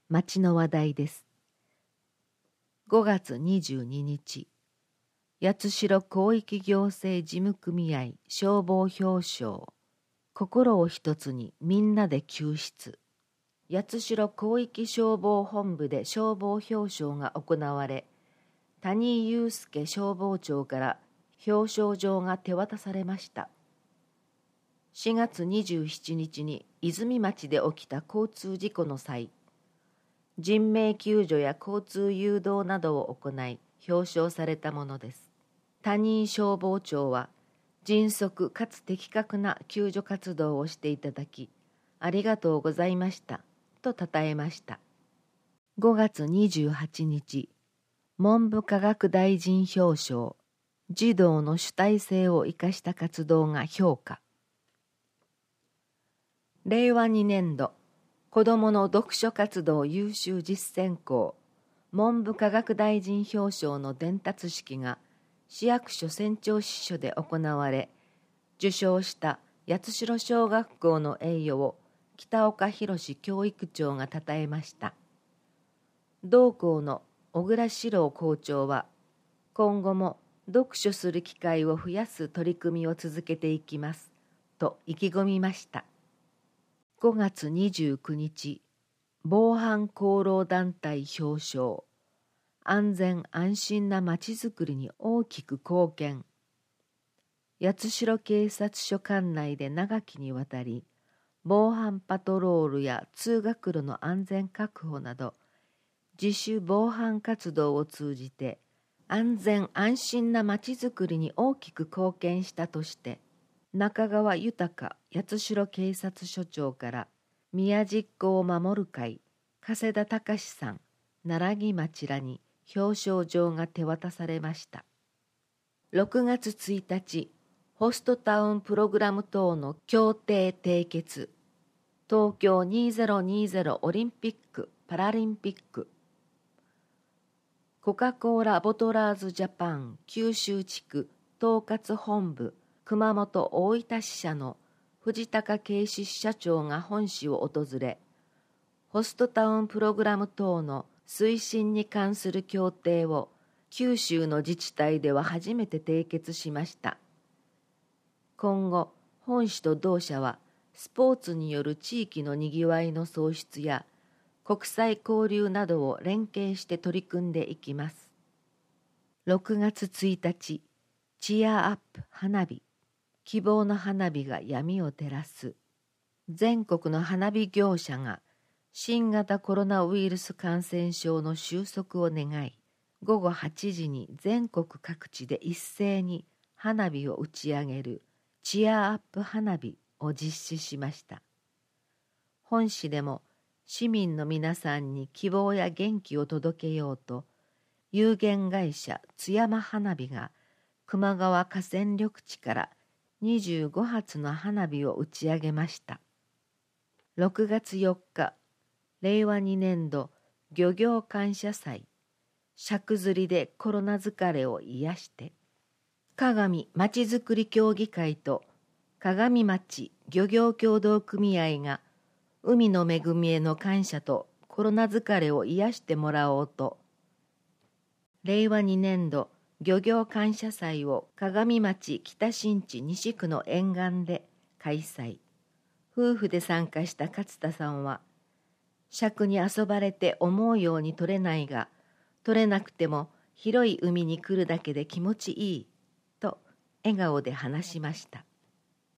町の話題です。5月22日、八代広域行政事務組合消防表彰、心を一つにみんなで救出。八代広域消防本部で消防表彰が行われ、谷井祐介消防長から表彰状が手渡されました。4月27日に泉町で起きた交通事故の際、人命救助や交通誘導などを行い表彰されたものです。谷井消防長は迅速かつ的確な救助活動をしていただきありがとうございましたと称えました。5月28日、文部科学大臣表彰、児童の主体性を生かした活動が評価。令和2年度子どもの読書活動優秀実践校文部科学大臣表彰の伝達式が市役所船長支所で行われ、受賞した八代小学校の栄誉を北岡弘教育長がたたえました。同校の小倉史郎校長は、今後も読書する機会を増やす取り組みを続けていきますと意気込みました。5月29日、防犯功労団体表彰、安全安心なまちづくりに大きく貢献。八代警察署管内で長きにわたり、防犯パトロールや通学路の安全確保など、自主防犯活動を通じて、安全安心なまちづくりに大きく貢献したとして、中川豊八代警察署長から宮実行を守る会加世田隆さん奈良木町らに表彰状が手渡されました。6月1日、ホストタウンプログラム等の協定締結、東京2020オリンピック・パラリンピック、コカ・コーラボトラーズジャパン九州地区統括本部熊本大分支社の藤高慶支支社長が本市を訪れ、ホストタウンプログラム等の推進に関する協定を九州の自治体では初めて締結しました。今後、本市と同社はスポーツによる地域のにぎわいの創出や国際交流などを連携して取り組んでいきます。6月1日、チアアップ花火、希望の花火が闇を照らす。全国の花火業者が新型コロナウイルス感染症の収束を願い、午後8時に全国各地で一斉に花火を打ち上げるチアアップ花火を実施しました。本市でも市民の皆さんに希望や元気を届けようと、有限会社津山花火が球磨川河川緑地から25発の花火を打ち上げました。6月4日、令和2年度漁業感謝祭、尺釣りでコロナ疲れを癒して、鏡まちづくり協議会と鏡町漁業協同組合が海の恵みへの感謝とコロナ疲れを癒してもらおうと、令和2年度漁業感謝祭を鏡町北新地西区の沿岸で開催。夫婦で参加した勝田さんは、尺に遊ばれて思うように取れないが、取れなくても広い海に来るだけで気持ちいいと笑顔で話しました。